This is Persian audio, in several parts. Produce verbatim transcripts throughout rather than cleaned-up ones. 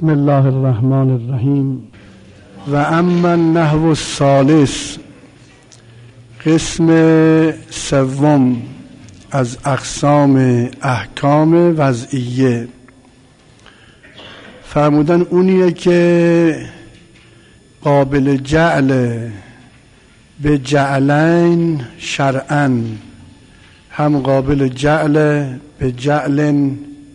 بسم الله الرحمن الرحیم. و اما النحو الثالث، قسم سوم از اقسام احکام وضعیه، فرمودن اونیه که قابل جعل به جعلین شرعاً، هم قابل جعل به جعل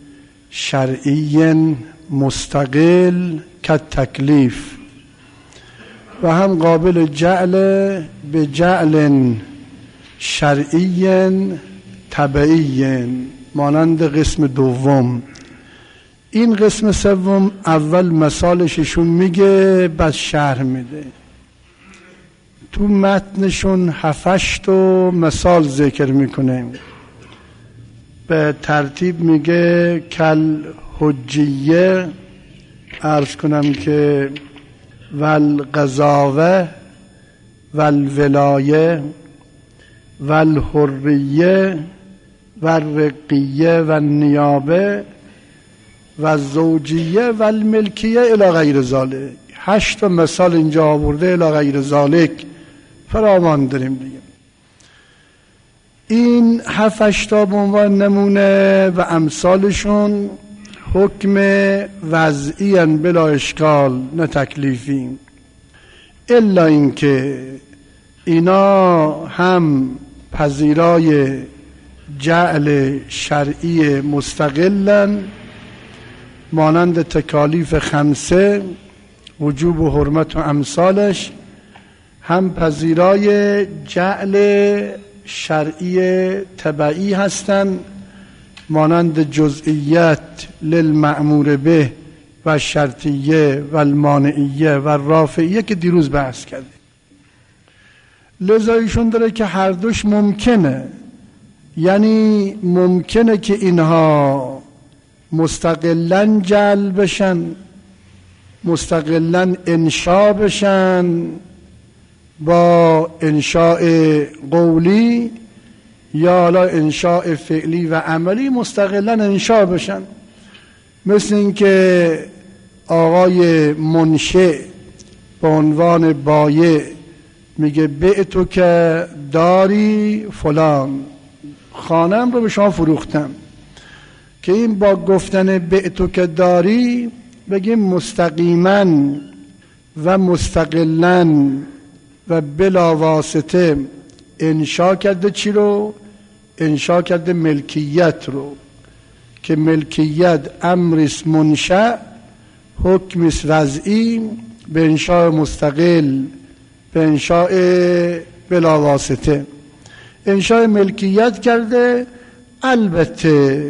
شرعی مستقل که تکلیف، و هم قابل جعل به جعل شرعی تبعی مانند قسم دوم. این قسم سوم اول مثالششون میگه بعد شرح میده. تو متنشون هفتش تا مثال ذکر میکنه، به ترتیب میگه کل حجیه، عرض کنم که والقضاوه والولایه والحریه والرقیه والنیابه والزوجیه والملکیه الی غیر ذالک. هشت مثال اینجا آورده، الی غیر ذالک فراوان داریم دیگه. این هفتش تا به عنوان نمونه و امثالشون حکم وضعی ان بلا اشکال نه تکلیفی، الا اینکه اینا هم پذیرای جعل شرعی مستقلن مانند تکالیف خمسه، وجوب و حرمت و امثالش، هم پذیرای جعل شرعی تبعی هستن مانند جزئیت للمأمور به و شرطیه و المانعیه و رافعیه که دیروز بحث کردیم. لذا ایشون داره که هر دوش ممکنه، یعنی ممکنه که اینها مستقلاً جعل بشن، مستقلاً انشاء بشن با انشاء قولی، یا حالا انشاء فعلی و عملی مستقلاً انشاء بشن. مثل اینکه آقای منشئ به عنوان بایع میگه بعتو که داری فلان، خانم رو به شما فروختم، که این با گفتن بعتو که داری بگیم مستقیما و مستقلاً و بلا واسطه انشاء کرده. چی رو؟ انشاء کرده ملکیت رو، که ملکیت امرست منشأ، حکمست وضعی، به انشاء مستقل، به انشاء بلا واسطه انشاء ملکیت کرده. البته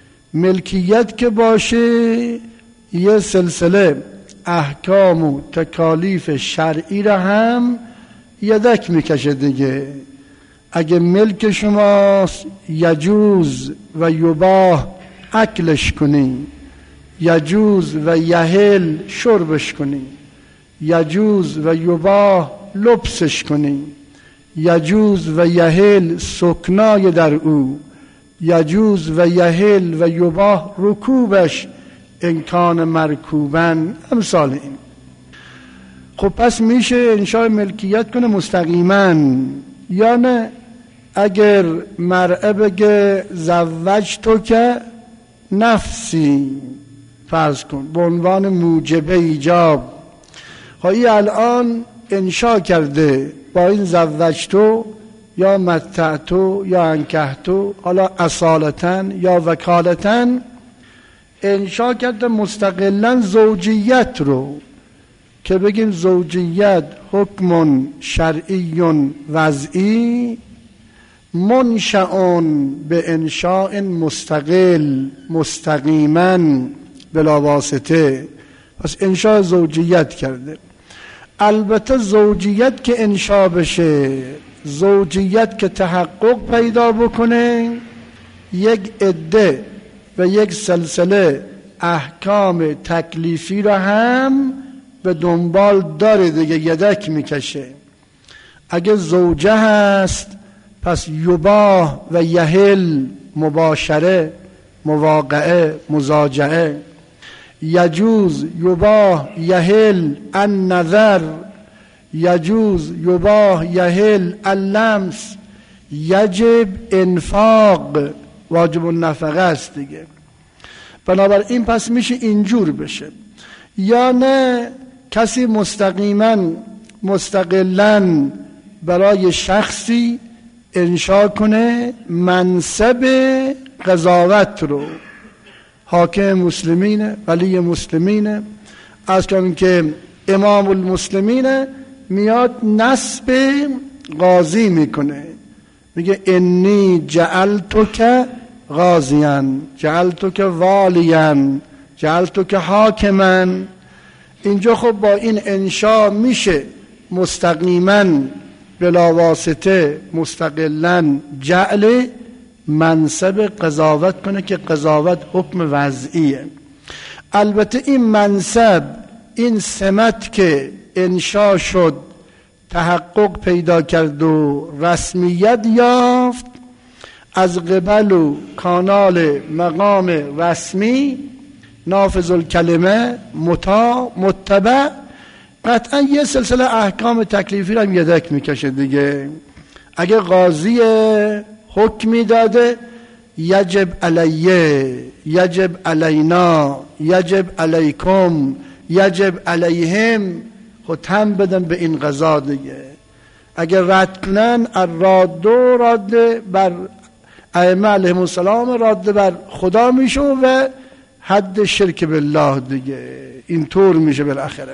ملکیت که باشه یه سلسله احکام و تکالیف شرعی را هم یدک میکشه دیگه. اگه ملک شماست یجوز و یباح اکلش کنی، یجوز و یحل شربش کنی، یجوز و یباح لبسش کنی، یجوز و یحل سکنای در او، یجوز و یحل و یباح رکوبش انکان مرکوبن، امثال این. خب پس میشه انشاء ملکیت کنه مستقیما، یا نه؟ اگر مرء بگه زوج تو که نفسی، فرض کن به عنوان موجب ایجاب، خواهی الان انشاء کرده با این زوج تو یا متع تو یا انکح تو، حالا اصالتن یا وکالتن انشاء کرده مستقلا زوجیت رو، که بگیم زوجیت حکم شرعی وضعی منشأ به انشاء مستقل مستقیما بلا واسطه. پس انشاء زوجیت کرده. البته زوجیت که انشاء بشه، زوجیت که تحقق پیدا بکنه، یک عده و یک سلسله احکام تکلیفی را هم به دنبال داره دیگه، یدک میکشه. اگه زوجه هست پس یباح و یحل مباشره، مواقعه، مزاجعه. یجوز یباح یحل النظر، یجوز یباح یحل اللمس، یجب انفاق، واجب النفقه است دیگه. بنابراین پس میشه اینجور بشه، یا نه کسی مستقیما مستقلاً برای شخصی انشا کنه منصب قضاوت رو، حاکم مسلمینه، ولی مسلمینه، از کنون که امام المسلمین میاد نصب قاضی میکنه، میگه انی جعلتک قاضیان، جعلتک والیان، جعلتک حاکما. اینجا خب با این انشا میشه مستقیما بلا واسطه مستقلا جعل منصب قضاوت کنه که قضاوت حکم وضعیه. البته این منصب، این سمت که انشا شد، تحقق پیدا کرد و رسمیت یافت از قبل و کانال مقام رسمی، نافذ الکلمه، مطاع، متبع، قطعا یه سلسله احکام تکلیفی رو هم یدک میکشه دیگه. اگه قاضی حکمی داده یجب علیه، یجب علینا، یجب علیکم، یجب علیهم، خود هم بدن به این قضا دیگه. اگر رد کنن الراد و راد بر ائمه علیهم السلام، راد بر خدا میشه و حد شرک بالله دیگه. این طور میشه بالاخره.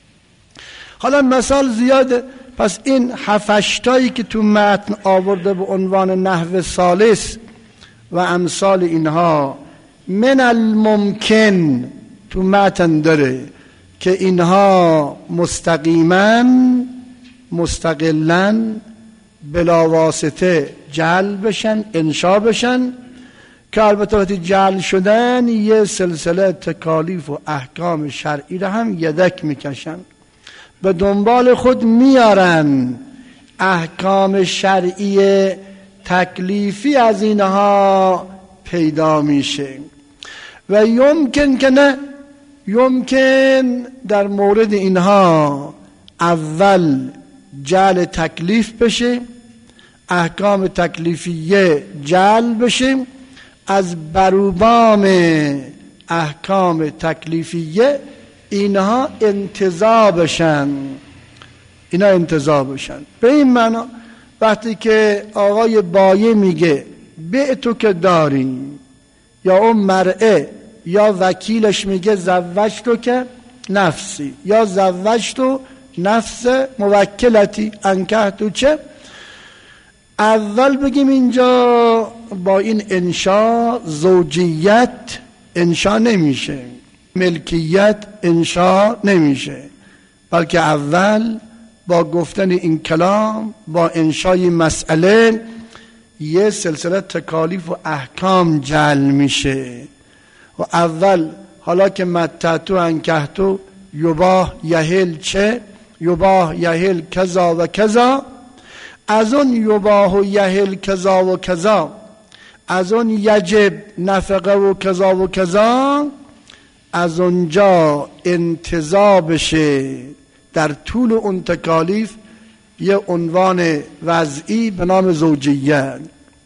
حالا مثال زیاده. پس این هفشتایی که تو متن آورده به عنوان نحو ثالث و امثال اینها، من الممکن تو متن داره که اینها مستقیما مستقلا بلا واسطه جعل بشن، انشا بشن، که البته وقتی جعل شدن یه سلسله تکالیف و احکام شرعی را هم یدک میکشن، به دنبال خود میارن احکام شرعی تکلیفی از اینها پیدا میشه. و یمکن که نه، یمکن در مورد اینها اول جعل تکلیف بشه، احکام تکلیفیه جعل بشه، از بروبام احکام تکلیفیه اینها انتزاع بشن، اینا انتزاع بشن. به این معنا وقتی که آقای بایه میگه بعتو که داری، یا اون مرعه یا وکیلش میگه زوجتو که نفسی، یا زوجتو نفس موکلتی انکحتو، چه اول بگیم اینجا با این انشا زوجیت انشا نمیشه، ملکیت انشا نمیشه، بلکه اول با گفتن این کلام، با انشای مسئله، یه سلسله تکالیف و احکام جعل میشه. و اول حالا که متعتو انکحتو یباح یحل چه، یباح یحل کذا و کذا، از اون یباح و یحل کذا و کذا، از اون یجب نفقه و کذا و کذا، از اونجا انتزاع بشه در طول اون تکالیف یه عنوان وضعی به نام زوجیت.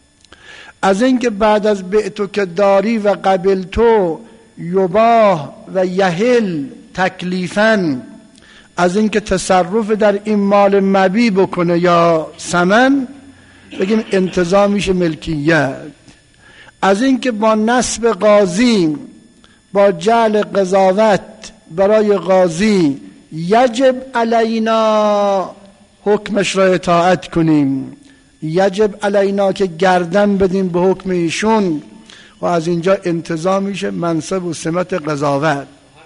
از اینکه بعد از بعتو که داری و قبلتو یباح و یحل تکلیفاً، از اینکه تصرف در این مال مبی بکنه یا ثمن، بگیم انتزاع میشه ملکیت. از اینکه با نصب قاضی، با جعل قضاوت برای قاضی یجب علینا حکمش را اطاعت کنیم، یجب علینا که گردن بدیم به حکم ایشون، و از اینجا انتزاع میشه منصب و سمت قضاوت.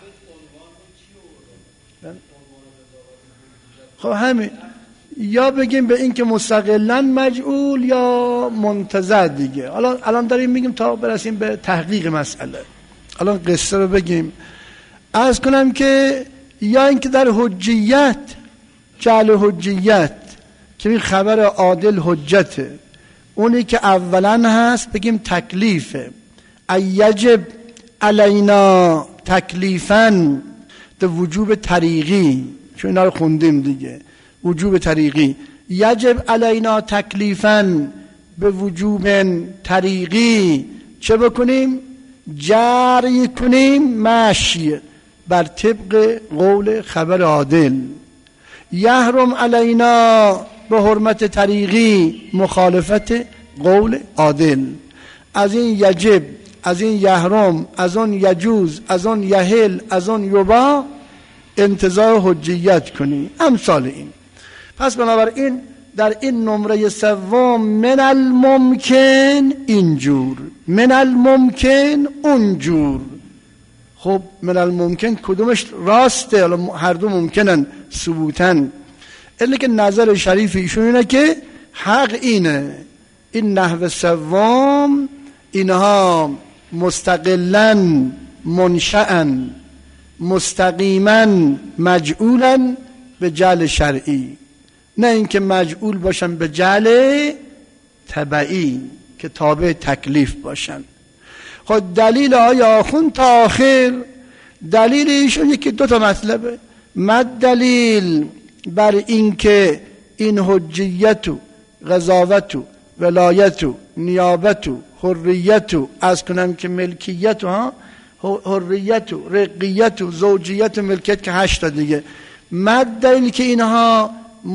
خب همین، یا بگیم به این که مستقلاً مجعول یا منتزع دیگه. حالا الان داریم میگیم تا برسیم به تحقیق مسئله. الان قصه رو بگیم. عرض کنم که یا اینکه در حجیت، جعل حجیت که این خبر عادل حجته، اونی که اولا هست بگیم تکلیفه، ایجب علینا تکلیفاً ده وجوب طریقی، چون اینا رو خوندیم دیگه، وجوب طریقی. یجب علینا تکلیفاً به وجوب طریقی چه بکنیم؟ جری کنیم مشی بر طبق قول خبر عادل. یحرم علینا به حرمت طریقی مخالفت قول عادل. از این یجب، از این یحرم، از اون یجوز، از اون یحل، از اون یبا انتزاع حجیت کنی، امثال این. پس بنابراین در این نمره سوم من الممکن اینجور، من الممکن اونجور. خب من الممکن کدومش راسته؟ هر دو ممکنن ثبوتن، الا که نظر شریف ایشون اینه که حق اینه این نحو سوم اینها مستقلاً منشأً مستقیما مجعولاً به جعل شرعی، نه اینکه مجعول باشن به جعل تبعی که تابع تکلیف باشن. خود دلیل آیا آخون تا آخر دلیل ایشون یکی دو تا مطلبه. مد دلیل بر اینکه این حجیت و قضاوت و ولایت و نیابت و حریت و از کنم که ملکیت و ها حریت و رقیت و زوجیت و ملکیت که هشت دیگه. مد دلیل که اینها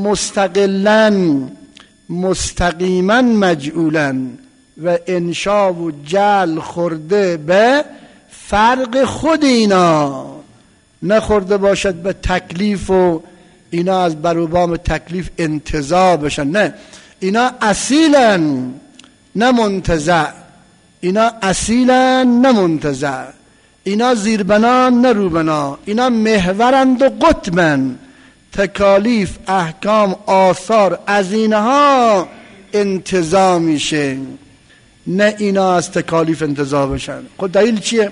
مستقلاً مستقیما مجعولاً و انشا و جعل خورده به فرق خود اینا، نخورده باشد به تکلیف و اینا از بروبام تکلیف انتزاع بشن، نه اینا اصیلاً نه منتزع، اینا اصیلاً نه منتزع، اینا زیربنا نه روبنا، اینا محورند و قطبند. تکالیف احکام آثار از اینها انتزاع میشه، نه اینا از تکالیف انتزاع بشن. خود دلیل چیه؟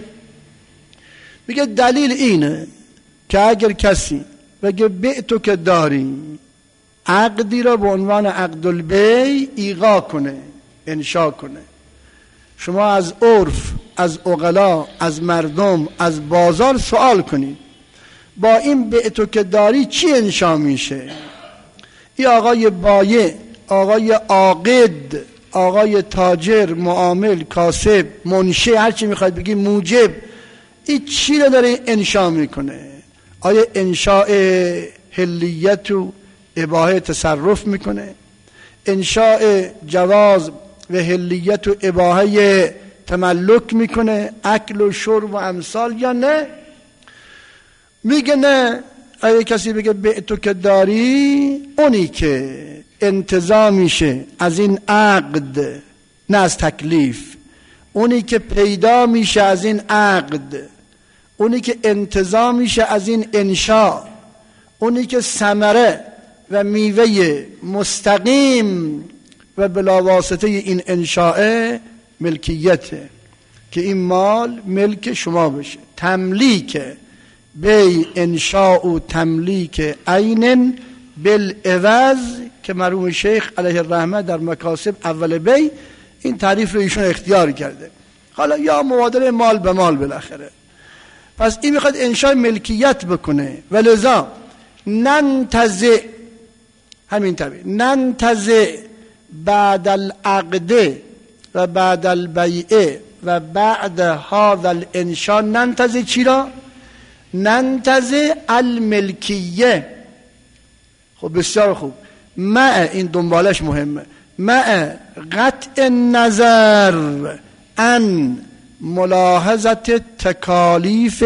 میگه دلیل اینه که اگر کسی بگه بعتو که داری، عقدی را به عنوان عقد البیع ایقاع کنه، انشا کنه، شما از عرف، از عقلا، از مردم، از بازار سوال کنید با این بعتو که داری چی انشا میشه؟ این آقای بایع، آقای عاقد، آقای تاجر، معامل، کاسب، منشی، هر چی میخواید بگی، موجب، این چی رو داره انشا میکنه؟ آیا انشاء حلیت و اباحه تصرف میکنه؟ انشاء جواز و حلیت و اباحه تملک میکنه، اکل و شرب و امثال، یا نه؟ میگه نه. اگه کسی بگه بعتو که داری، اونی که انتزاع میشه از این عقد نه از تکلیف، اونی که پیدا میشه از این عقد، اونی که انتزاع میشه از این انشاء، اونی که ثمره و میوه مستقیم و بلا واسطه این انشاء ملکیته که این مال ملک شما بشه. تملیک بی انشاء و تملیک عین بالعوض که مرحوم شیخ علیه الرحمه در مکاسب اول بی این تعریف رو ایشون اختیار کرده. حالا یا مبادله مال به مال بالاخره. پس این میخواد انشاء ملکیت بکنه، ولذا ننتزع، همین طبیعی ننتزع بعد العقد و بعد البیع و بعد هذا الانشاء، ننتزع چی را؟ ننتزع الملکیه. خب بسیار خوب، مع این دنبالش مهمه، مع قطع نظر ان ملاحظت تکالیف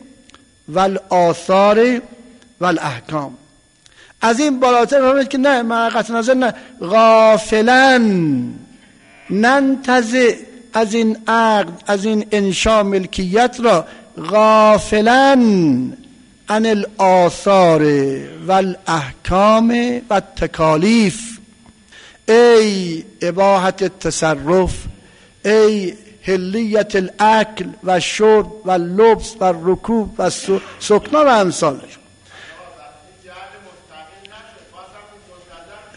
والآثار والاحکام. از این بالاتر فهمید که نه، مع قطع نظر نه، غافلن ننتزع از این عقد، از این انشاء ملکیت را، غافلن عن الآثار والاحکام و التکالیف. ای اباحت التصرف، ای حلیت الاکل و شرب و لبس و رکوب و سکنا و امثالش.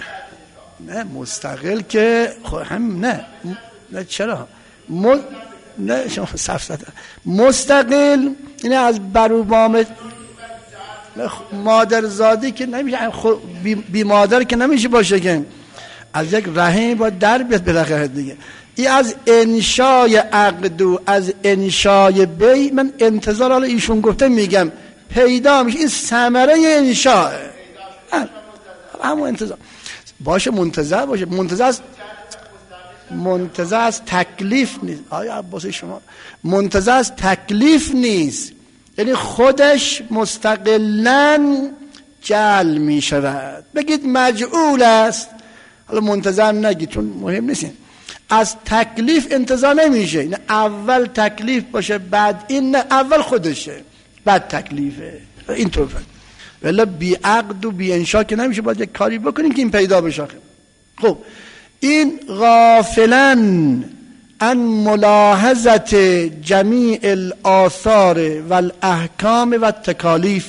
نه مستقل که خب هم نه نه چرا م... نه شما سفسطه مستقل اینه از بروبام مادرزادی که نمیشه، بی, بی مادر که نمیشه باشه که از یک رحم با در بیاد بالاخره دیگه. این از انشای عقد و از انشای بی من انتظار حالا ایشون گفته میگم پیدا میشه، این ثمره انشاه همون انتظار باشه، منتظر باشه، منتظر از منتظر از تکلیف نیست. آیا عباس شما منتظر از تکلیف نیست، یعنی خودش مستقلاً جعل می شود. بگید مجعول است، حالا منتظر نگید چون مهم نیست. از تکلیف انتظار نمیشه، این اول تکلیف باشه بعد این، نه اول خودشه بعد تکلیفه. این طور فکر ولی بی عقد و بی انشا که نمیشه، باید یک کاری بکنیم که این پیدا بشه. خب این غافلاً ان ملاحظت جمیع الآثار و الاحکام و التکالیف.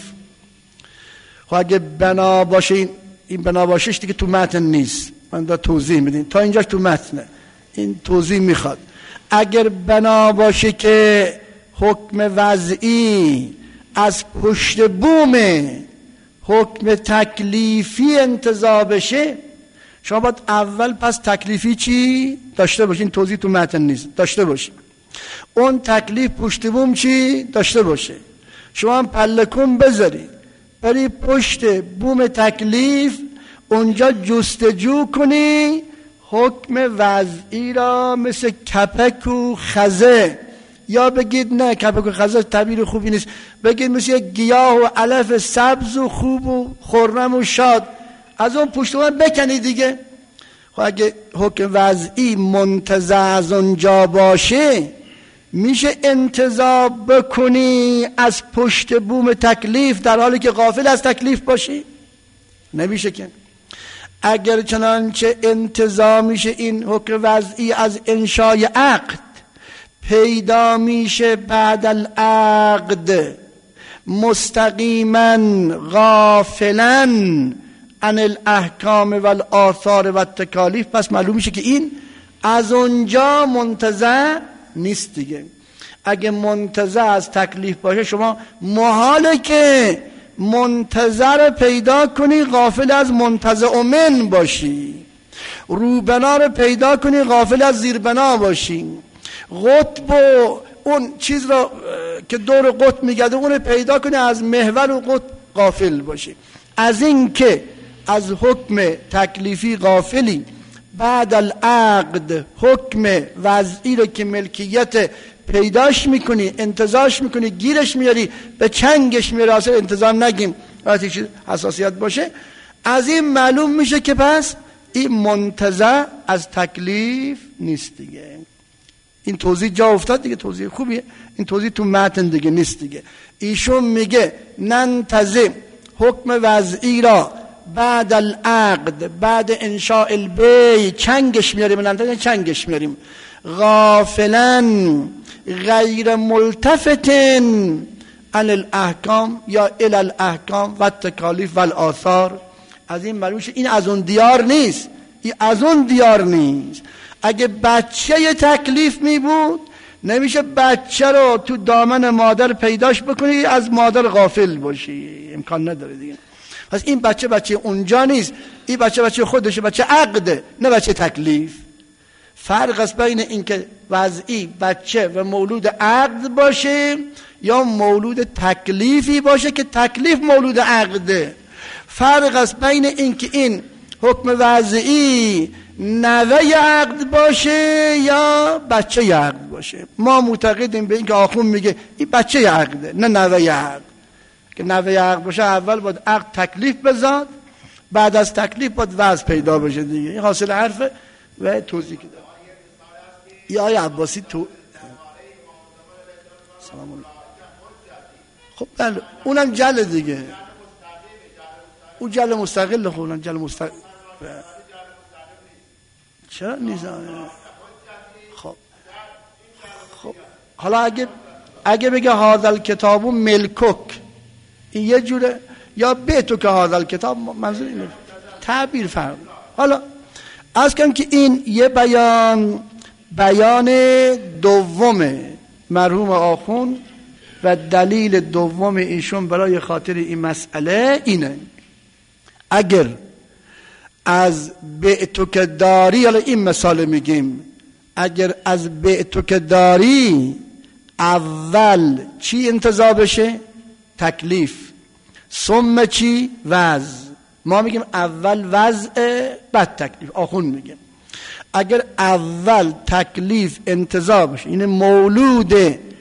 خب اگه بنا باشه، این, این بنا باشهش دیگه تو متن نیست، من دا توضیح میدین تا اینجاش تو متنه، این توضیح میخواد. اگر بنا باشه که حکم وضعی از پشت بوم حکم تکلیفی انتزاع بشه، شما باید اول پس تکلیفی چی داشته باشین، توضیح تو متن نیست، داشته باشین. اون تکلیف پشت بوم چی داشته باشه. شما هم پلکون بذارید بری پشت بوم تکلیف، اونجا جستجو کنی حکم وضعی را مثل کپک و خزه، یا بگید نه کپک و خزه تعبیر خوبی نیست، بگید مثل گیاه و علف سبز و خوب و خرم و شاد، از اون پشت بوم بکنی دیگه. خب اگه حکم وضعی منتزع از اونجا باشه، میشه انتزاع بکنی از پشت بوم تکلیف در حالی که غافل از تکلیف باشی؟ نمیشه که. اگر چنانچه انتزاع میشه این حکم وضعی از انشای عقد، پیدا میشه بعد العقد مستقیما غافلا عن الاحکام و الاثار و التکالیف، پس معلوم میشه که این از اونجا منتزع نیست دیگه. اگه منتزع از تکلیف باشه، شما محاله که منتظر پیدا کنی غافل از منتزع من باشی، روبنا رو پیدا کنی غافل از زیربنا باشی، قطب و اون چیز رو که دور قطب میگرده اون رو پیدا کنی از محور و قطب غافل باشی. از این که از حکم تکلیفی غافلی، بعد العقد حکم وضعی رو که ملکیت پیداش میکنی، انتزاعش میکنی، گیرش میاری، به چنگش میاری، اصلا انتظام نگیم وقتی چیز حساسیت باشه، از این معلوم میشه که پس این منتزع از تکلیف نیست دیگه. این توضیح جا افتاد دیگه، توضیح خوبیه، این توضیح تو متن دیگه نیست دیگه. ایشون میگه ننتزع حکم وضعی را بعد العقد، بعد انشاء البی چنگش میاریم، ننتزع چنگش میاریم، غافلا غیر ملتفتن عن الاحکام یا الی الاحکام و التکالیف و الاثار. از این معلوم این از اون دیار نیست، این از اون دیار نیست. اگه بچه تکلیف می بود، نمیشه بچه رو تو دامن مادر پیداش بکنی از مادر غافل باشی، امکان نداره دیگه. پس این بچه بچه اونجا نیست، این بچه بچه خودشه، بچه عقده نه بچه تکلیف. فرق است بین اینکه وضعی بچه و مولود عقد باشه یا مولود تکلیفی باشه که تکلیف مولود عقده. فرق است بین اینکه این حکم وضعی نوه عقد باشه یا بچه عقد باشه. ما معتقدیم به اینکه آخون میگه این بچه عقده نه نوه عقد. که نوه عقد باشه اول باید عقد تکلیف بزاد، بعد از تکلیف باید وضع پیدا بشه دیگه. این حاصل حرفه و توضیح که داره. ای آیه عباسی تو سلام الله. خب بله اونم جل دیگه، اون جل مستقل، خب اونم جل مستقل. چرا نیست؟ خب خب حالا اگه اگه بگه هذا کتابو ملکک، این یه جوره، یا بیتو که هذا کتاب، منظور اینه تعبیر فرق. حالا از کم که این یه بیان بیان دوم مرحوم آخوند و دلیل دوم ایشون برای خاطر این مسئله اینه: اگر از بعتو که داری، حالا این مثال میگیم، اگر از بعتو که داری اول چی انتزاع بشه؟ تکلیف. ثم چی؟ وضع. ما میگیم اول وضع بعد تکلیف. آخوند میگیم اگر اول تکلیف انتزاع بشه، این مولود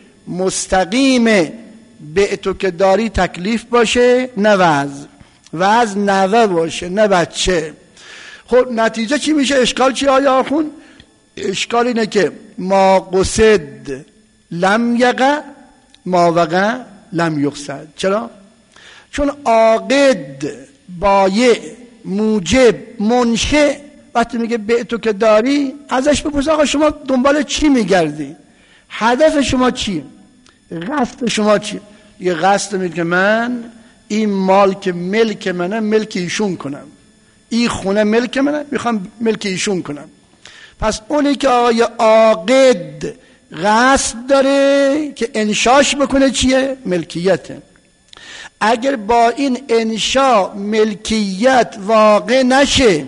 مستقیم بعتو که داری تکلیف باشه، نه وضع. وضع نوه باشه نه بچه. خب نتیجه چی میشه؟ اشکال چی آیا آخوند؟ اشکال اینه که ما قصد لم یقع، ما وقع لم یقصد. چرا؟ چون عاقد، بایع، موجب، منشئ وقتی میگه بعتو که داری، ازش بپرس آقا شما دنبال چی میگردی؟ هدف شما چیه؟ قصد شما چیه؟ یه قصد میگه که من این مال که ملک منه ملک ایشون کنم، این خونه ملک منه میخوام ملک ایشون کنم. پس اونی که آقای عاقد قصد داره که انشاش بکنه چیه؟ ملکیته. اگر با این انشا ملکیت واقع نشه،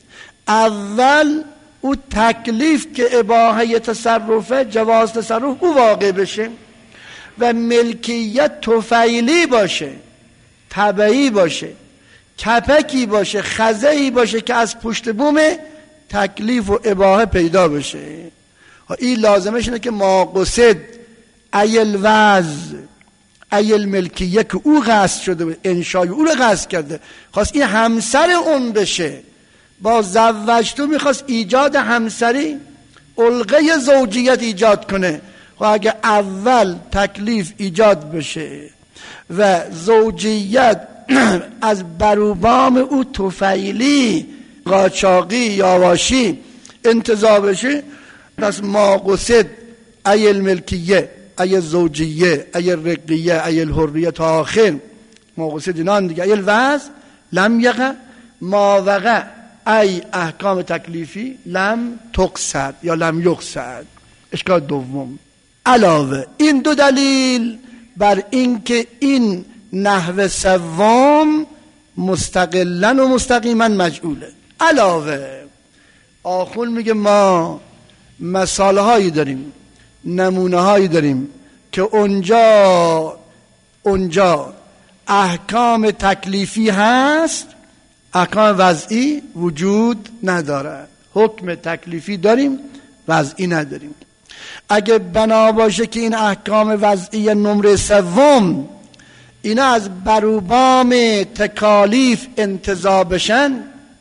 اول او تکلیف که اباحه تصرفه، جواز تصرف، او واقع بشه و ملکیت طفیلی باشه، طبعی باشه، کپکی باشه، خزهی باشه که از پشت بوم تکلیف و اباحه پیدا بشه. این لازمش اینه که ما قصد ایل وضع ایل ملکیه که او قصد شده، انشای او رو قصد کرده، خواست این همسر اون بشه، با زوجتو میخواست ایجاد همسری، الغه زوجیت ایجاد کنه. و اگه اول تکلیف ایجاد بشه و زوجیت از بروبام او طفیلی، قاچاقی، یاواشی انتزاع بشه، پس ما قصد ای الملکیه، ای زوجیه، ای رقیه، ای الحریه تا آخر، ما قصد اینان دیگه، ای الوضع لم یقع، ما وقع ای احکام تکلیفی لم تقصد یا لم یقصد. اشکال دوم، علاوه این دو دلیل بر این که این نحو سوم مستقلا و مستقیما مجعوله، علاوه آخوند میگه ما مثال هایی داریم، نمونه هایی داریم که اونجا اونجا احکام تکلیفی هست، احکام وضعی وجود نداره. حکم تکلیفی داریم، وضعی نداریم. اگه بنا باشه که این احکام وضعی نمره سوم اینا از بروبام تکالیف انتزاع بشن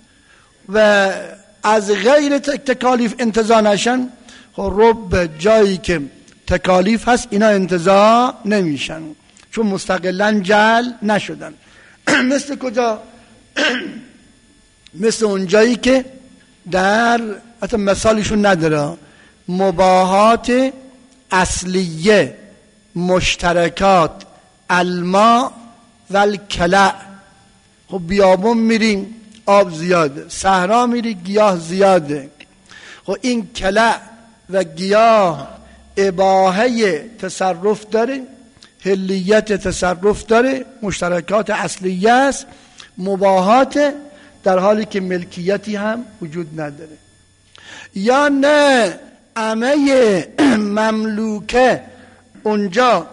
و از غیر تکالیف انتزاع نشن، خب رب جایی که تکالیف هست اینا انتزاع نمیشن چون مستقلا جعل نشدن. مثل کجا؟ مثل اون جایی که در حتی مثالشون نداره، مباحات اصلیه، مشترکات، الماء و الکلع. خب بیابون میریم آب زیاده، صحرا میری گیاه زیاده، خب این کلع و گیاه اباحه تصرف داره، حلیت تصرف داره، مشترکات اصلیه است، مباحات، در حالی که ملکیتی هم وجود نداره. یا نه عمه مملوکه اونجا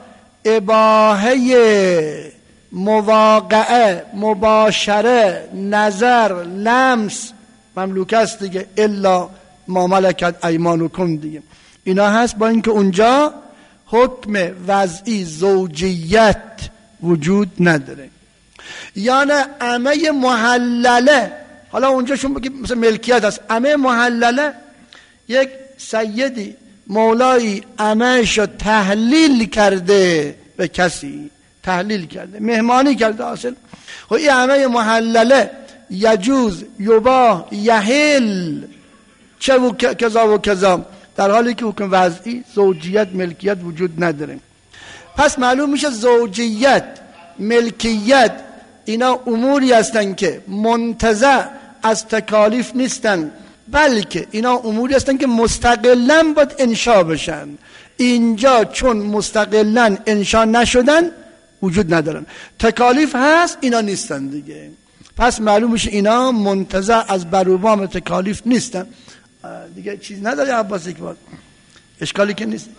اباحه مواقعه، مباشره، نظر، لمس مملوکه است دیگه، الا ما ملکت ایمانکم دیگه، اینا هست، با اینکه اونجا حکم وضعی زوجیت وجود نداره. یا نه عمه محلله، حالا اونجا شون بگید مثل ملکیت هست، عمه محلله یک سیدی مولایی عمهشو تحلیل کرده به کسی، تحلیل کرده، مهمانی کرده اصل، خب این عمه محلله یجوز، یباح، یحل، چه و کذا و کذا، در حالی که حکم وضعی زوجیت ملکیت وجود نداره. پس معلوم میشه زوجیت ملکیت اینا اموری هستن که منتزع از تکالیف نیستن، بلکه اینا اموری هستن که مستقلاً باید انشا بشن. اینجا چون مستقلاً انشا نشدن وجود ندارن. تکالیف هست، اینا نیستن دیگه. پس معلوم میشه اینا منتزع از بروبام تکالیف نیستن دیگه. چیز نداره عباس اکبر، اشکالی که نیست.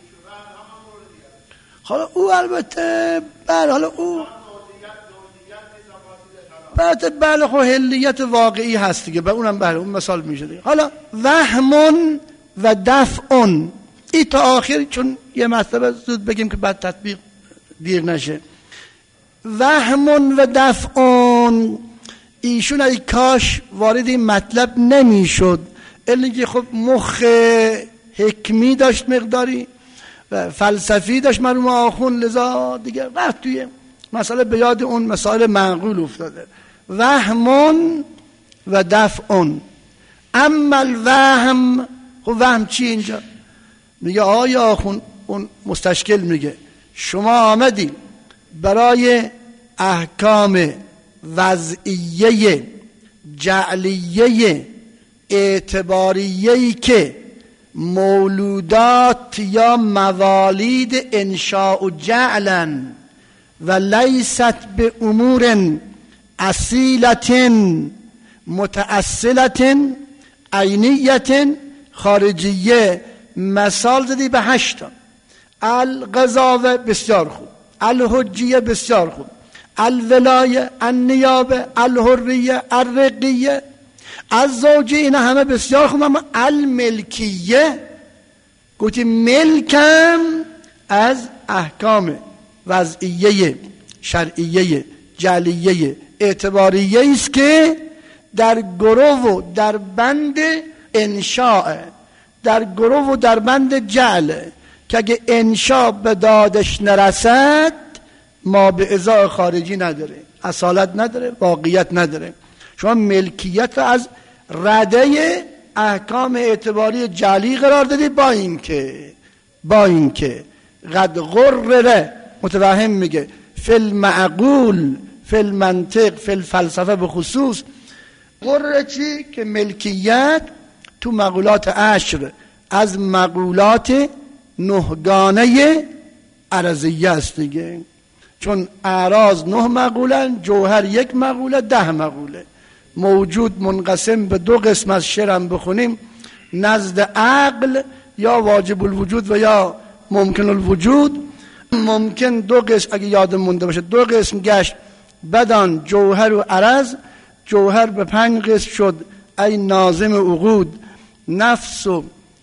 حالا او البته بله، حالا او البته بله خب حلیت واقعی هست دیگه، به اونم بله اون مثال میشه دیگه. حالا وهمون و دفعون، این تا آخر چون یه مطلب زود بگیم که بعد تطبیق دیر نشه. وهمون و دفعون، ایشون ای کاش وارد این مطلب نمیشد، اینکه خب مخ حکمی داشت مقداری و فلسفی داشت مرحوم آخوند، لذا دیگه رفت توی مسئله به یاد اون مسائل معقول افتاده. وهمون و دفعون. اما الوهم، خب وهم چی اینجا؟ میگه آیا آخوند اون مستشکل میگه شما آمدی برای احکام وضعیه جعلیه اعتباریه‌ای که مولودات یا موالید انشاء و جعلن و لیست به امور اصیلت متأصلت عینیت خارجیه، مثال زدی به هشتا. القضاوه بسیار خوب، الحجیه بسیار خوب، الولایه، النیابه، الحریه، الرقیه، الزوجه، اینا همه بسیار خوب. اما الملکیه گوتی ملکم از احکام وضعیه شرعیه جعلیه اعتباریه است که در گروه و در بند انشاء، در گروه و در بند جعل، که اگه انشاء به دادش نرسد ما به ازای خارجی نداره، اصالت نداره، واقعیت نداره. شما ملکیت رو از رده احکام اعتباری جعلی قرار دادید، با این که با این که قد غرره، متوهم میگه فی المعقول فی المنطق فی الفلسفه به خصوص. غرره چی؟ که ملکیت تو مقولات عشر از مقولات نهگانه عرضیه است دیگه، چون اعراض نه مقولن، جوهر یک مقوله، ده مقوله. موجود منقسم به دو قسم از شرم بخونیم، نزد عقل یا واجب الوجود و یا ممکن الوجود. ممکن دو قسم اگه یادم مونده باشه دو قسم گشت، بدان جوهر و عرض. جوهر به پنج قسم شد، ای ناظم عقود، نفس و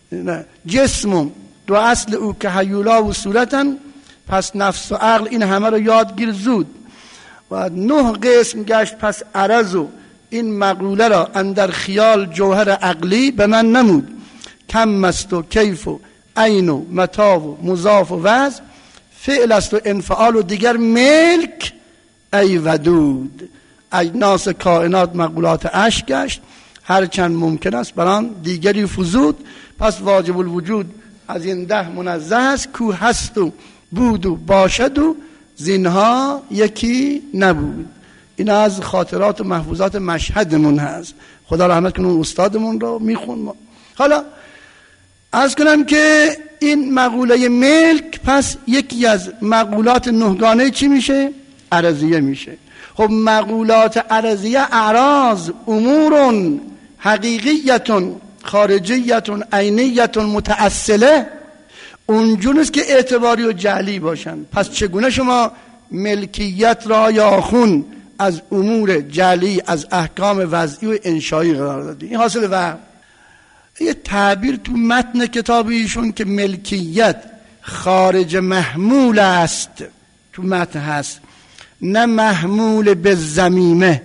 جسم دو اصل او که حیولا و صورتن. پس نفس و عقل این همه رو یادگیر زود. و نه قسم گشت، پس عرض و این مقوله را اندر خیال جوهر عقلی به من نمود. کم است و کیف و عین و متا و مضاف و وضع، فعل است و انفعال و دیگر ملک ای ودود. اجناس کائنات مقولات عشق گشت، هرچند ممکن است بران دیگری فزود. پس واجب الوجود از این ده منزه است، کو هست و بود و باشد و زینها یکی نبود. این از خاطرات و محفوظات مشهدمون هست. خدا رحمت کنه استادمون رو میخون. حالا عرض کنم که این مقوله ملک پس یکی از مقولات نهگانه چی میشه؟ عرضیه میشه. خب مقولات عرضیه اعراض امورون حقیقیتون خارجیتون عینیتون متأصله، اونجور است که اعتباری و جعلی باشن. پس چگونه شما ملکیت را یا خون از امور جعلی از احکام وضعی و انشایی قرار دادی؟ این حاصل وهم. یه تعبیر تو متن کتاب ایشون که ملکیت خارج محمول است، تو متن هست، نه محمول به زمیمه.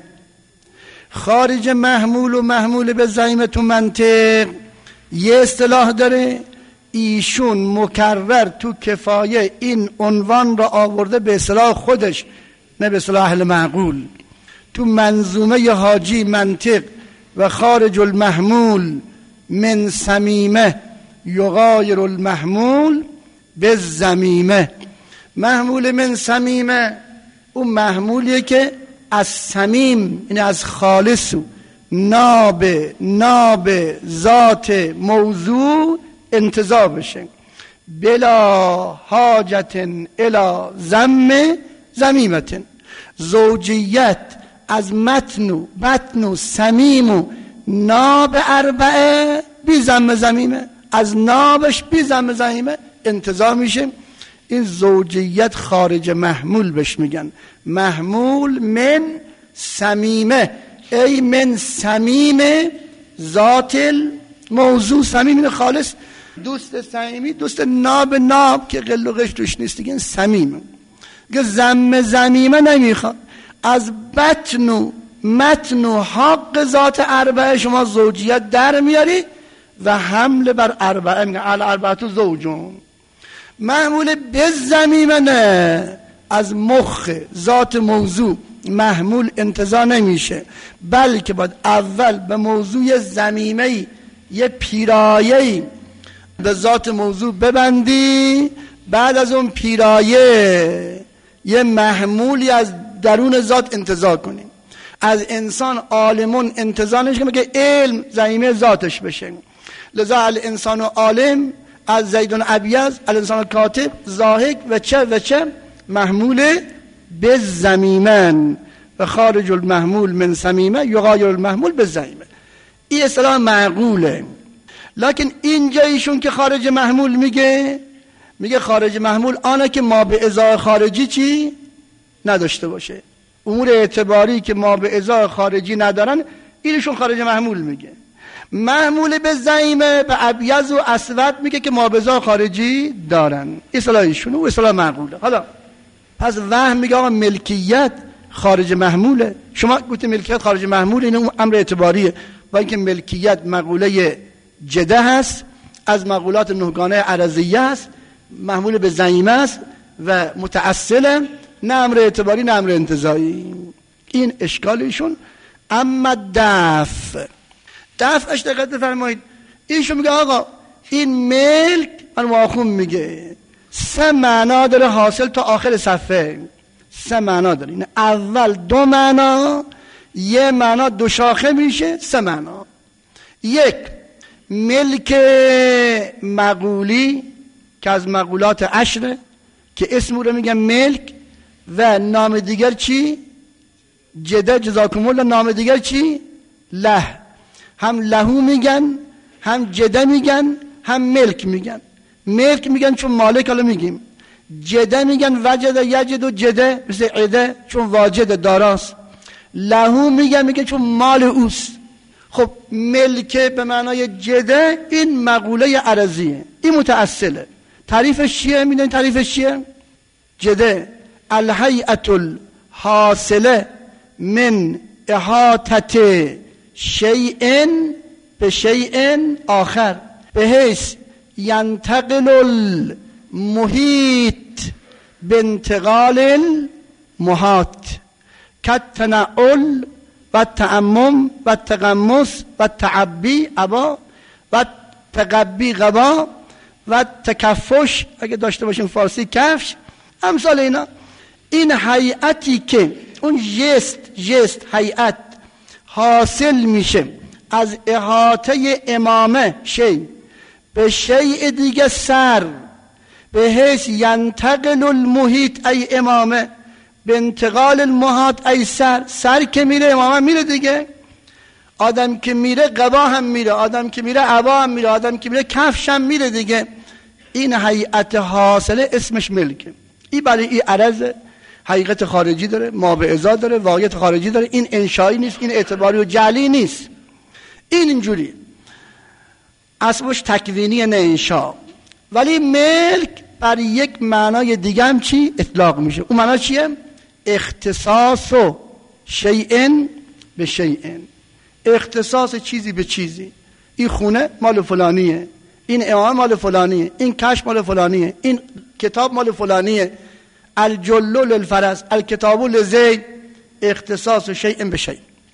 خارج محمول و محمول به زمیمه تو منطق یه اصطلاح داره، ایشون مکرر تو کفایه این عنوان را آورده به اصطلاح خودش، نه به اصطلاح اهل معقول. تو منظومه حاجی منطق و خارج المحمول من سمیمه یغایر المحمول به زمیمه. محمول من سمیمه اون محمولیه که از صمیم، یعنی از خالص و ناب ناب ذات موضوع انتزاع بشه. بلا حاجت الی ذم ذمیمت. زوجیت از متن و بطن و صمیم و ناب اربعه بی ذم ذمیمه، از نابش بی ذم ذمیمه انتزاع میشه. این زوجیت خارج محمول بهش میگن. محمول من صمیمه، ای من صمیم ذات الموضوع. صمیم خالص، دوست صمیمی، دوست ناب ناب که قل و قش توش نیست دیگه، صمیم. که ذم ذمیمه نمیخواد. از بطن و متن و حق ذات اربعه شما زوجیت در میاری و حمل بر اربعه میگن الاربعه زوجون. محمول به ذمیمه نه، از مخ ذات موضوع محمول انتزاع نمیشه، بلکه باید اول به موضوع ذمیمه یه پیرایه به ذات موضوع ببندی، بعد از اون پیرایه یه محمولی از درون ذات انتزاع کنی. از انسان عالمون انتزاع نشه که علم ذمیمه ذاتش بشه. لذا الانسان عالم از زیدون ابیض، الانسان کاتب زاهق و چه و چه محمول به ذمیمن و خارج المحمول من صمیمه یغایر المحمول به ذمیمه. این اصطلاح معقوله. لکن اینجا ایشون که خارج محمول میگه، میگه خارج محمول آنه که ما به ازای خارجی چی نداشته باشه. امور اعتباری که ما به ازای خارجی ندارن اینشون خارج محمول میگه. محمول به ذمیمه به ابیض و اسود میگه که ما به ازای خارجی دارن. اصطلاح ایشون و اصطلاح معقوله. حالا پس وهم میگه آقا ملکیت خارج محموله. شما گفت ملکیت خارج محموله، این اون امر اعتباریه. با اینکه ملکیت مقوله جده هست، از مقولات نهگانه عرضیه هست، محمول به ذمیمه است و متأصله، نه امر اعتباری نه امر انتزاعی. این اشکالشون. اما دفع، دفعش دقت بفرمایید. ایشون میگه آقا این ملک، من واخون میگه سه معنا داره حاصل تا آخر صفحه. سه معنا داره. این اول دو معنا، یه معنا دو شاخه میشه سه معنا. یک ملک مقولی که از مقولات عشره که اسم رو میگن ملک و نام دیگر چی؟ جده. جزاکم الله. نام دیگر چی؟ له. هم لهو میگن، هم جده میگن، هم ملک میگن. ملک میگن چون مالک، حالا میگیم. جده میگن وجد یجد و جده مثل عده چون واجد داراست. لهو میگن میگن چون مال اوست. خب ملک به معنای جده این مقوله عرضیه، این متأصله. تعریفش چیه؟ میدونی تعریفش چیه؟ جده الهیئت الحاصله من احاطه شیء به شیء آخر به حیث ینتقل المحیط بانتقال المحاط کالتنعل و تعمم و تغمس و تعبی عبا و تقبی غبا و تکفش اگه داشته باشیم فارسی کفش، امثال اینا. این هیئتی که اون جست جست هیئت حاصل میشه از احاطه امامه شی به شیء دیگه سر به حیث ینتقل المحیط ای امامه به انتقال المحاط ای سر. سر که میره امامه میره دیگه. آدم که میره قبا هم میره، آدم که میره عبا هم میره، آدم که میره کفش هم میره دیگه. این هیئت حاصله اسمش ملکه. این برای این عرض حقیقت خارجی داره، ما به ازا داره، واقعیت خارجی داره. این انشایی نیست، این اعتباری و جعلی نیست. این اینجوری اسمش تکوینی نه انشا. ولی ملک بر یک معنای دیگه هم چی اطلاق میشه. اون معنا چیه؟ اختصاص و شیئن به شیئن، اختصاص چیزی به چیزی. این خونه مال فلانیه، این امام مال فلانیه، این کشف مال فلانیه، این کتاب مال فلانیه. الجلو للفرس الکتاب لزید. اختصاص و شیئن به شیء.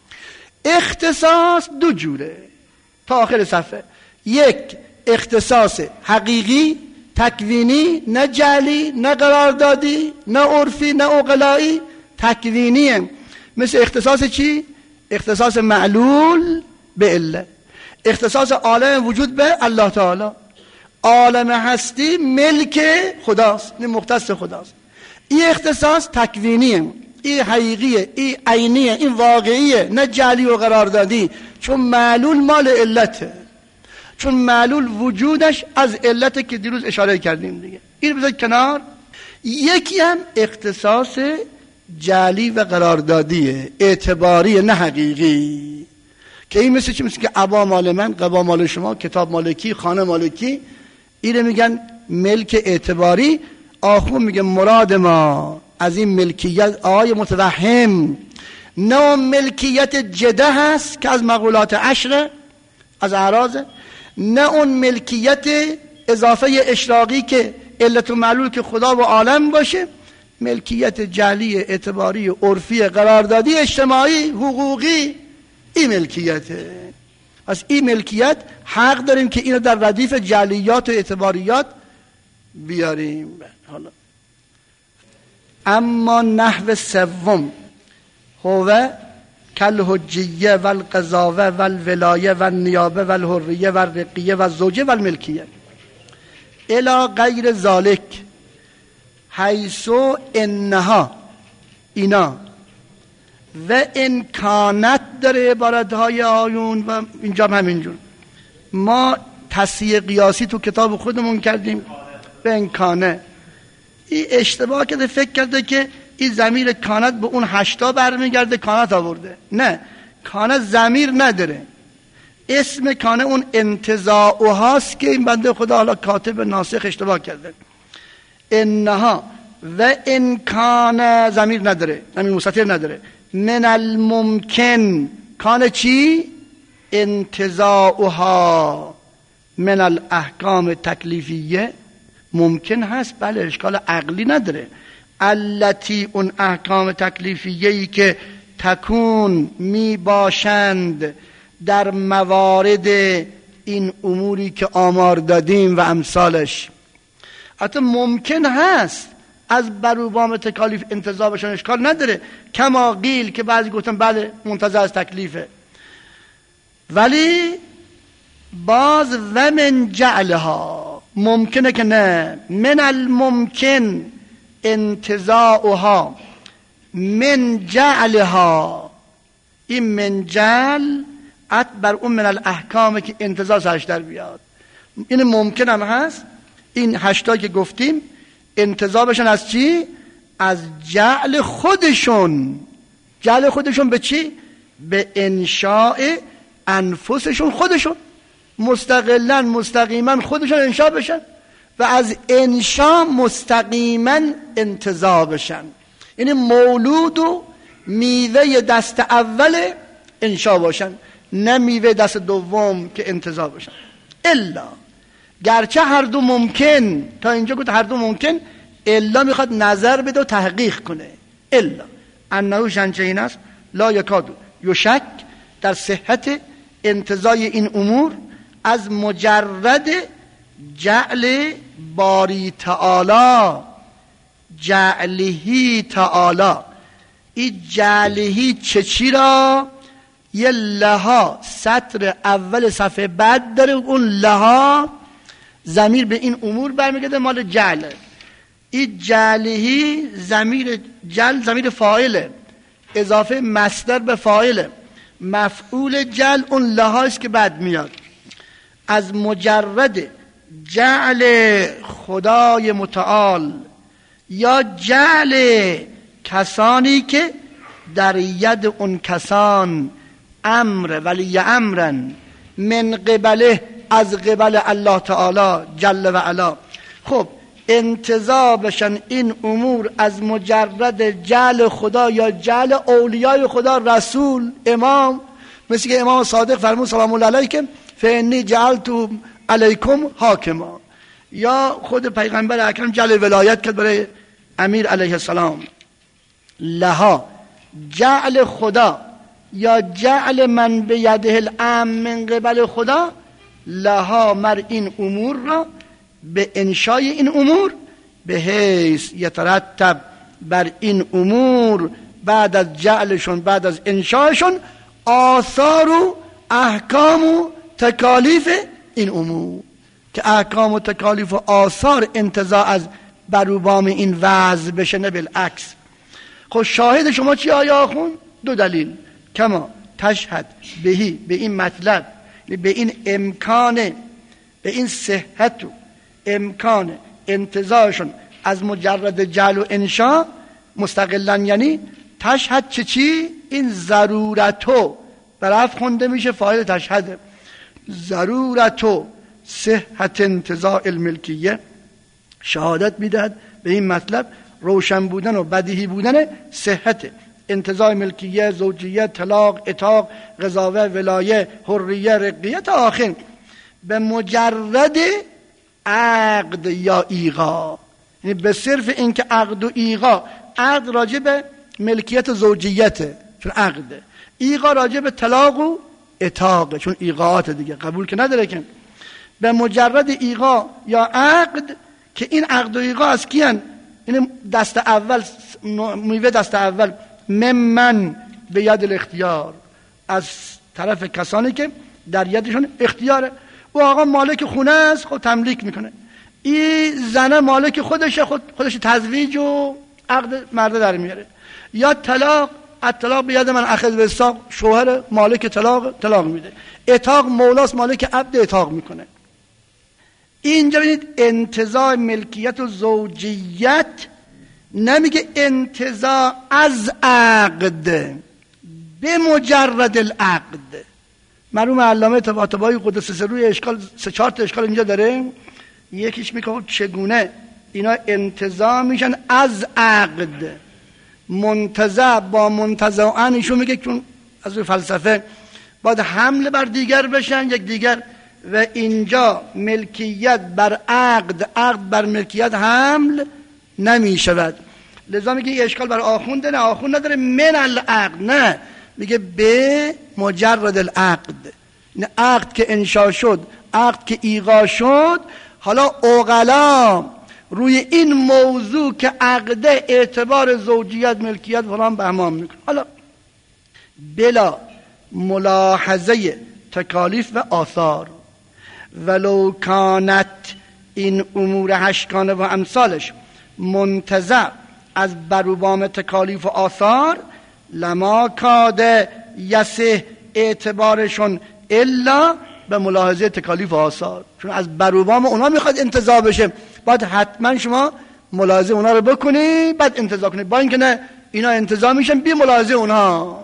اختصاص دو جوره تا آخر صفحه. یک اختصاص حقیقی تکوینی، نه جعلی نه قراردادی نه عرفی نه عقلایی، تکوینیه. مثل اختصاص چی؟ اختصاص معلول به علت، اختصاص عالم وجود به الله تعالی. عالم هستی ملک خداست، این مختص خداست. این اختصاص تکوینیه، این حقیقیه، این عینیه، این واقعیه، نه جعلی و قراردادی. چون معلول مال علته، چون معلول وجودش از علته که دیروز اشاره کردیم دیگه. این بذار کنار. یکی هم اختصاص جعلی و قراردادیه، اعتباریه نه حقیقی. که این مثل چی؟ مثل که عبا مال من، قبا مال شما، کتاب مالکی، خانه مالکی. اینه میگن ملک اعتباری. آخون میگه مراد ما از این ملکیت آقای متوهم نه ملکیت جده هست که از مقولات عشره، از اعراضه، نه اون ملکیت اضافه اشراقی که علت و معلول که خدا و عالم باشه. ملکیت جعلی، اعتباری، عرفی، قراردادی، اجتماعی، حقوقی، این ملکیته. پس این ملکیت حق داریم که اینو در ردیف جعلیات و اعتباریات بیاریم. حالا اما نحو سوم هو کل حجیه و القضاوه و الولایه و النیابه و الحریه و الرقیه و الزوجه و الملکیه الی غیر ذالک حیث انها اینا و امکانت داره عبارتهای آیون و اینجا هم همینجور. ما تصحیح قیاسی تو کتاب خودمون کردیم به امکانه. این اشتباه کرده، فکر کرده که این ضمیر کانت به اون هشتا برمیگرده، کانت آورده. نه، کانت ضمیر نداره. اسم کانه اون انتزاع هاست که این بنده خدا حالا کاتب ناسخ اشتباه کرده. انها و امکان ضمیر نداره، ضمیر مستتر نداره. من الممکن کان چی؟ انتزاعها من الاحکام تکلیفیه. ممکن هست، بله، اشکال عقلی نداره. التی اون احکام تکلیفیه‌ای که تکون می باشند در موارد این اموری که آمار دادیم و امثالش. حتی ممکن هست از بروبام تکالیف انتزاع بشن، اشکال نداره. کما قیل که بعضی گفتن بله منتزع از تکلیفه، ولی باز و من جعلها ممکنه که نه. من الممکن انتزاعها من جعلها، این من جعل ات بر اون من الاحکام که انتزاع سرش در بیاد. این ممکن هم هست. این هشتا که گفتیم انتزاع بشن از چی؟ از جعل خودشون. جعل خودشون به چی؟ به انشاء انفسشون، خودشون مستقلا مستقیما خودشون انشاء بشن و از انشاء مستقیما انتزاع بشن. یعنی مولود و میوه دست اول انشاء باشن، نه میوه دست دوم که انتزاع باشن. الا گرچه هر دو ممکن، تا اینجا گفت هر دو ممکن، الا میخواد نظر بده و تحقیق کنه. الا انه شنچه این است لا یکادو یشک در صحت انتزاع این امور از مجرد جعل باری تعالی، جعلهی تعالی. این جعلهی چه چی را؟ یه لها سطر اول صفحه بعد داره، اون لها ضمیر به این امور برمیگرده، مال جعل. این جعلهی ضمیر جعل ضمیر فاعله، اضافه مصدر به فاعله. مفعول جعل اون لهاست که بعد میاد. از مجرد جعل خدای متعال یا جعل کسانی که در ید اون کسان امر ولی امرن من قبله، از قبل الله تعالی جل و علا. خب انتزاع بشن این امور از مجرد جعل خدا یا جعل اولیای خدا، رسول، امام. مثل که امام صادق فرمود سلام الله علیه که فانی جعلت علیکم حاکما، یا خود پیغمبر اکرم جعل ولایت کرد برای امیر علیه السلام. لها جعل خدا یا جعل من به یده الامر من قبل خدا، لها مر این امور را به انشای این امور، به حیث یترتب بر این امور بعد از جعلشون، بعد از انشایشون، آثار و احکام و تکالیف این امور، که احکام و تکالیف و آثار انتزاع از بروبام این وضع بشه، نه بالعکس. خب شاهد شما چی آیا آخون؟ دو دلیل. کما تشهد بهی، به این مطلب، به این امکان، به این صحت و امکان انتزاعشون از مجرد جعل و انشا مستقلا، یعنی تشهد چه چی؟ این ضرورتو برف خونده میشه فاعل تشهد، ضرورتو صحت انتزاع الملکیه، شهادت میدهد به این مطلب روشن بودن و بدیهی بودن صحت انتزاع ملکیه، زوجیت، طلاق، اتاق، قضاوه، ولایه، حریه، رقیت آخر به مجرد عقد یا ایغا. یعنی به صرف این که عقد و ایغا، عقد راجع به ملکیت زوجیته چون عقده، ایغا راجع به طلاق و اتاقه چون ایغاات دیگه قبول که نداره، که به مجرد ایغا یا عقد، که این عقد و ایغا از کیان؟ این دست اول، میوه دست اول، ممن به ید الاختیار، از طرف کسانی که در یدشون اختیاره. او آقا مالک خونه است، خود تملیک میکنه، این زنه مالک خودشه، خود خودش تزویج و عقد مرده در میاره. یا طلاق، الطلاق به ید من اخذ به ساق، شوهر مالک طلاق طلاق میده. اتاق مولاست، مالک عبد اتاق میکنه. اینجا ببینید انتزاع ملکیت و زوجیت نمیگه انتزاع از عقد به مجرد العقد. مرحوم علامه طباطبایی قدس سروی اشکال سه چهار تا اشکال اینجا داره. یکیش میگه چگونه اینا انتزاع میشن از عقد، منتزع با منتزعان، ایشون میگه چون از فلسفه باید حمل بر دیگر بشن یک دیگر، و اینجا ملکیت بر عقد، عقد بر ملکیت حمل نمی شود. لذا میگه یه اشکال بر آخونده، نه آخوند نداره، من العقد، نه میگه به مجرد العقد، نه عقد که انشا شد، عقد که ایغا شد، حالا عقلا روی این موضوع که عقده اعتبار زوجیت ملکیت فلان بهمان میکنه، حالا بلا ملاحظه تکالیف و آثار، ولو کانت این امور هشتگانه و امثالش منتزع از بروبام تکالیف و آثار، لما کاده یسه اعتبارشون الا به ملاحظه تکالیف و آثار، چون از بروبام اونا میخواد انتزاع بشه، باید حتما شما ملاحظه اونا رو بکنی بعد انتزاع کنی، با اینکه نه اینا انتزاع میشن بی ملاحظه اونا.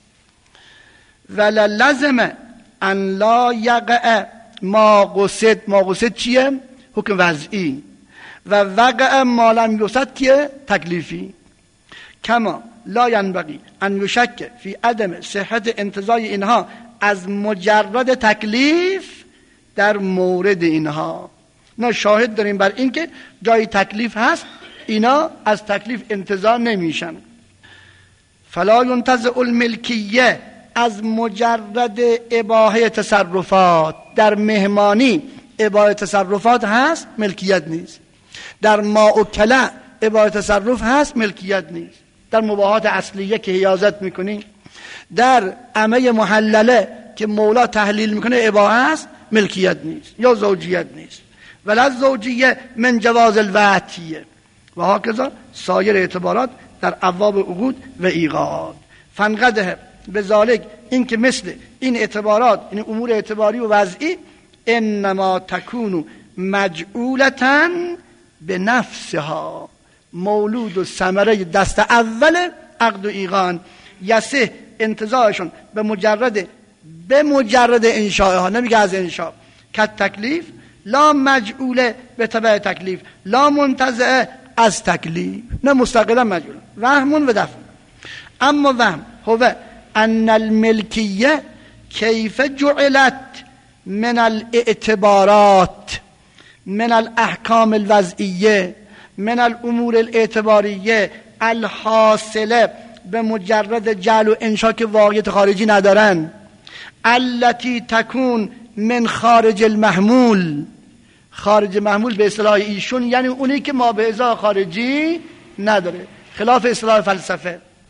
وللزم ان لا یقع ما قصد، ما قصد چیه؟ حکم وضعی. و وقع ما لم یصد کیه؟ تکلیفی. کما لا ینبغی ان یشک فی عدم صحت انتزاع اینها از مجرد تکلیف در مورد اینها. نه شاهد داریم بر این که جای تکلیف هست اینا از تکلیف انتزاع نمیشن. فلا ینتزع الملکیه از مجرد اباحه تصرفات، در مهمانی اباحه تصرفات هست ملکیت نیست، در ما و کلا اباحه تصرف هست ملکیت نیست، در مباحات اصلیه که حیازت میکنی، در عمه محلله که مولا تحلیل میکنه اباحه هست ملکیت نیست یا زوجیت نیست. ولی زوجیه من جواز الوعتیه و هاکذا سایر اعتبارات در ابواب عقود و ایقاد. فنقده به ذالک این که مثل این اعتبارات، این امور اعتباری و وضعی، انما تکون مجعولتن به نفسها، مولود و ثمره دست اول عقد و ایقان، یسه انتزاعشون به مجرد به مجرد انشاء ها، نمیگه از انشاء، که تکلیف لا مجعوله به تبع تکلیف، لا منتزع از تکلیف، نه مستقلا مجعول، وهمون و دفع. اما وهم هو ان الملکیه کیف جعلت من الاعتبارات، من الاحکام الوضعیه، من الامور الاعتباریه الحاصله به مجرد جعل و انشا که واقعیت خارجی ندارن، التي تكون من خارج المحمول. خارج محمول به اصطلاح ایشون یعنی اونی که ما به ازا خارجی نداره، خلاف اصطلاح فلسفه.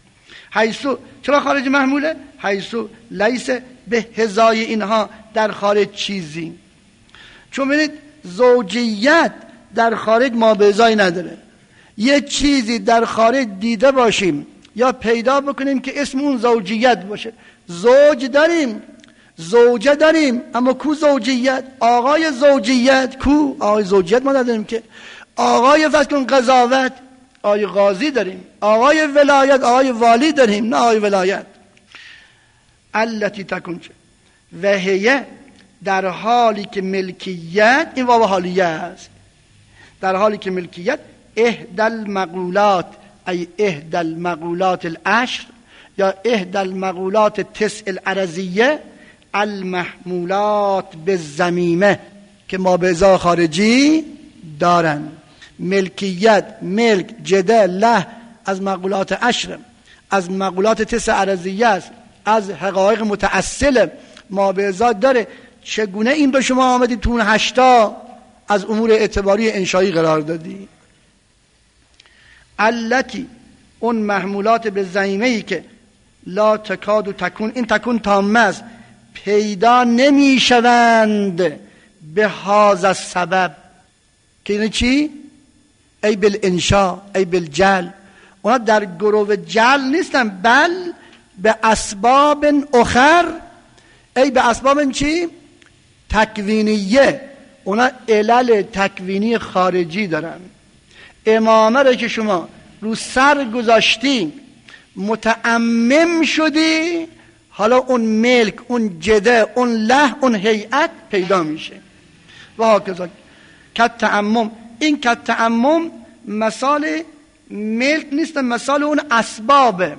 حیثو چرا خارج محموله؟ حیثو لیس به هزای اینها، در خارج چیزی. چون ببینید زوجیت در خارج ما به ازای نداره. یه چیزی در خارج دیده باشیم یا پیدا بکنیم که اسم اون زوجیت باشه. زوج داریم، زوجه داریم، اما کو زوجیت؟ آقای زوجیت کو؟ آقای زوجیت ما نداریم که. آقای فرض کن قضاوت، آقای قاضی داریم. آقای ولایت، آقای والی داریم، نه آقای ولایت. التی تکون چه وهیه، در حالی که ملکیت، این واو حالیه است، در حالی که ملکیت احدى المقولات، ای احدى المقولات العشر یا احدى المقولات التسع العرضیه المحمولات بالضمیمه، که ما به ازای خارجی دارن. ملکیت، ملک، جده، له از مقولات عشر، از مقولات تسع عرضیه است، از حقایق متأصل ما به ازای داره. چگونه این به شما آمدی تو اون هشتا از امور اعتباری انشایی قرار دادی؟ التی، اون محمولات به ضمیمه‌ای که لا تکاد و تکون، این تکون تامه است، پیدا نمی شوند به هذا السبب، که این چی؟ ای بالانشاء، ای بالجل. اونا در گروه جل نیستن، بل به اسباب اخر، ای به اسباب چی؟ تکوینیه. اونا علل تکوینی خارجی دارن. امامه رو که شما رو سر گذاشتی، متعمم شدی، حالا اون ملک، اون جده، اون له، اون هیئت پیدا میشه. و هاکذا کت تعمم، این کت تعمم مثال ملک نیست، مثال اون اسبابه،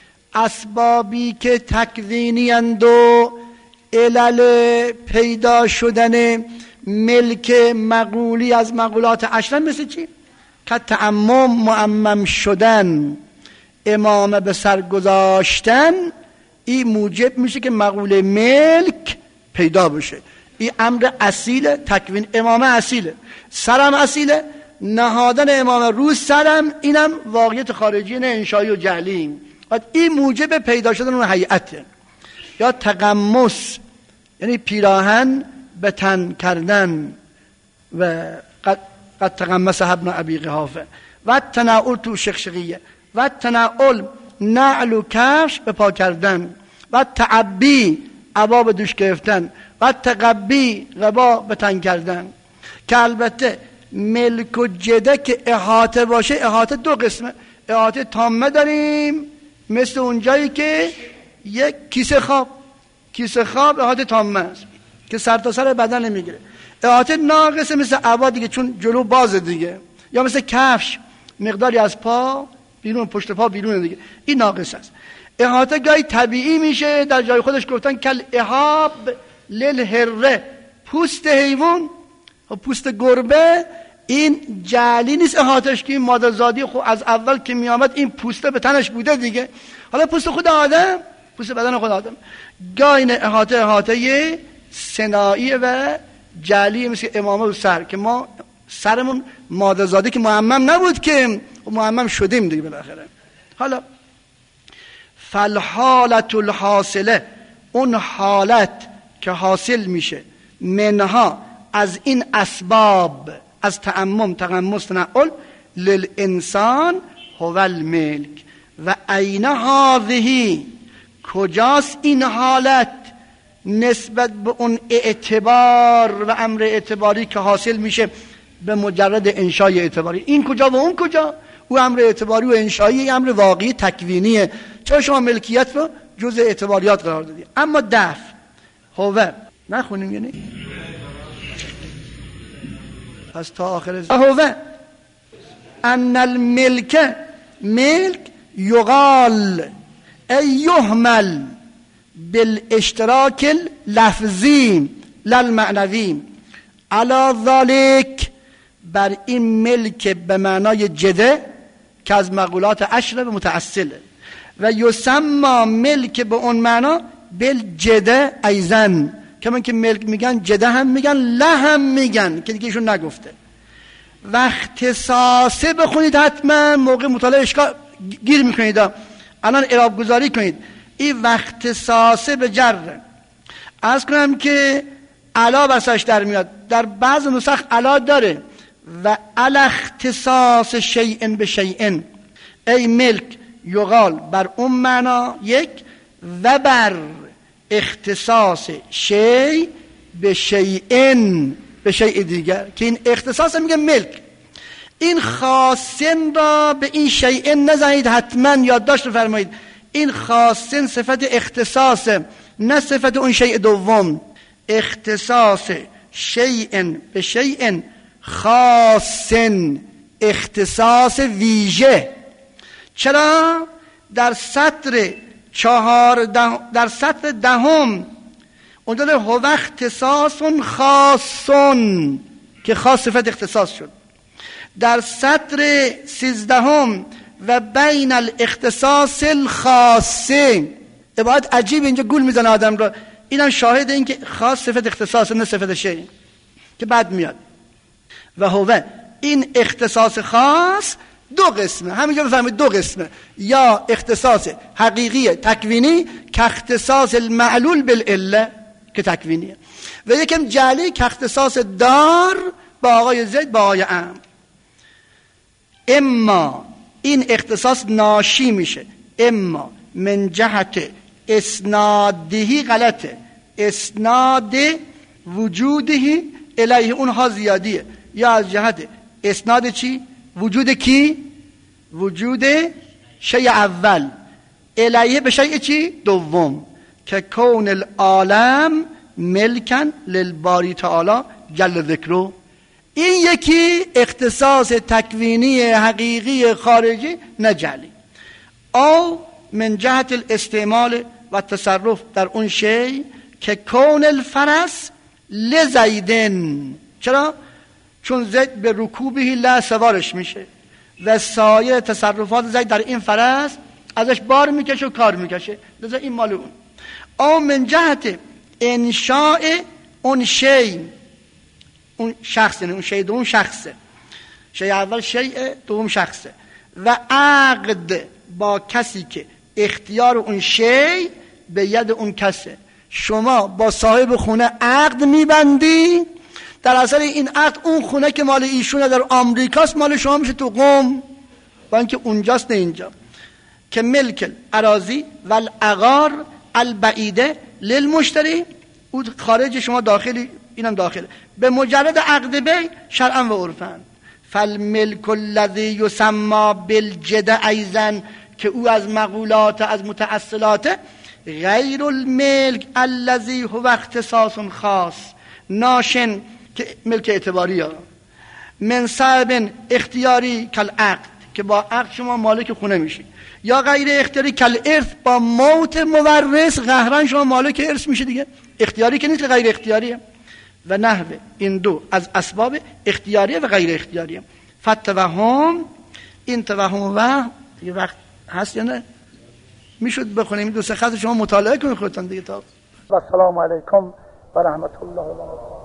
اسبابی که تکوینی اند و علل پیدا شدن ملک مقولی از مقولات عشره. مثل چی؟ که تعمم، معمم شدن، امامه به سر گذاشتن، این موجب میشه که مقوله ملک پیدا بشه. این امر اصیل تکوین، امامه اصیله، سرم اصیله، نهادن امامه رو سرم، اینم واقعیت خارجی، نه انشایی و جعلی. این موجب پیدا شدن اون هیئته. یا تقمص، یعنی پیراهن به تن کردن، و قد, قد تقمص ابن ابی قحافه. و تناول تو شقشقیه، و تناول نعل و کفش به پا کردن، و تعبی عبا به دوش گرفتن، و تقبی غبا به تن کردن. که البته ملک و جده که احاطه باشه، احاطه دو قسمه. احاطه تامه داریم، مثل اونجایی که یک کیسه خواب، کیسه خواب احاطه تامه است که سر تا سر بدن نمیگیره. احاطه ناقصه، مثل عبا دیگه، چون جلو بازه دیگه، یا مثل کفش مقداری از پا بیرون، پشت پا بیرون دیگه، این ناقص است. احاطه گاهی طبیعی میشه، در جای خودش گفتن کل احاب للهره، پوست حیوان و پوست گربه، این جعلی نیست احاطهش، که این ماده زادی خود از اول که میامد این پوسته به تنش بوده دیگه. حالا پوست خود آدم، پوست بدن خود آدم، گاهی احاطه احاطه صناعی و جعلی، مثل امامه و سر، که ما سرمون ماده زادی که معمم نبود که معمم شدیم دیگه بالاخره. حالا فالحالت الحاصله، اون حالت که حاصل میشه منها از این اسباب، از تعمم، تقمص، تنعل، للانسان هو الملک. و عین هذه، کجاست این حالت نسبت به اون اعتبار و امر اعتباری که حاصل میشه به مجرد انشای اعتباری؟ این کجا و اون کجا؟ او امر اعتباری و انشایی امر واقعی تکوینیه. چرا شما ملکیت رو جز اعتباریات قرار دادی؟ اما دفع هو نخونیم یعنی پس تا آخر هو ان الملک، ملک یقال ای یحمل بالاشتراک اللفظی للمعنوی علی ذلك، بر این ملک به معنای جده که از مقولات عشره و متأصله، و یسمى ملک به اون معنا بالجده ایزن، که من که ملک میگن جده هم میگن، له هم میگن که دیگه ایشون نگفته. و اختصاصه بخونید حتما، موقع مطالعه اشکال گیر میکنید. الان اعراب گذاری کنید. این وقت ساسه به جره. عرض کنم که علا بساش در میاد، در بعض نسخ علا داره و علا اختصاص شیئن به شیئن، ای ملک یقال بر اون معنا یک و بر اختصاص شیء به شیئن به شیء دیگر، که این اختصاص میگه ملک. این خاصن را به این شیئن نزنید، حتما یادداشت فرمایید. این خاصن صفت اختصاص، نه صفت اون شیء دوم. اختصاص شیئن به شیئن، خاصن اختصاص ویژه. چرا؟ در سطر چهار ده در سطر دهم اونجا در هو اختصاص خاصن که خاص صفت اختصاص شد. در سطر سیزدهم و بین الاختصاص الخاصه، عبارت عجیب اینجا گول میزنه آدم را. اینم شاهد این که خاص صفت اختصاص نه صفت شیء که بعد میاد. و هو این اختصاص خاص دو قسمه، همینجا بفهمید دو قسمه، یا اختصاص حقیقی تکوینی که اختصاص المعلول بالعله که تکوینیه، و یکم جعلی که اختصاص دار با آقای زید با آقای عمرو. اما این اختصاص ناشی میشه اما من جهت اسنادهی غلطه، اسناد وجودهی الیه اونها زیادیه، یا از جهت اسناد چی؟ وجود کی؟ وجود شیء اول الیه به شیء چی؟ دوم، که کون العالم ملکن للباری تعالی جل ذکرو. این یکی اختصاص تکوینی حقیقی خارجی نجلی، او من جهت الاستعمال و تصرف در اون شیء که کون الفرس لزیدن. چرا؟ چون زید به رکوبهی لا سوارش میشه و سایر تصرفات زید در این فرس ازش بار میکشه و کار میکشه، لذا این مال اون. او من جهت انشاء اون شیء، اون شخص، اون شیء دوم شخصه، شیء اول شیء دوم شخصه، و عقد با کسی که اختیار اون شیء به ید اون کسه. شما با صاحب خونه عقد میبندی، در اصل این عقد اون خونه که مال ایشونه در آمریکاست مال شما میشه تو قم، با اینکه اونجاست نه اینجا. که ملک اراضی و العقار البعیده للمشتری، او خارج شما داخلی اینم داخله، به مجرد عقد بی شرعا و عرفا. فالملک الذی یسمى بالجد ایضا، که او از مقولات از متأصلات، غیر الملک الذی هو اختصاص خاص ناشن که ملک اعتباری ها، من صاحب اختیاری کل عقد که با عقد شما مالک خونه میشی، یا غیر اختیاری کل ارث با موت مورث قهرن شما مالک ارث میشه دیگه، اختیاری که نیست غیر اختیاریه. و نحوه این دو از اسباب اختیاریه و غیر اختیاریه. فتوهم این توهم و دیگه وقت هست یا نه؟ میشد بخونیم دو سه خط شما مطالعه کنید خودتون دیگه. تا و السلام علیکم و رحمت الله و برکاته.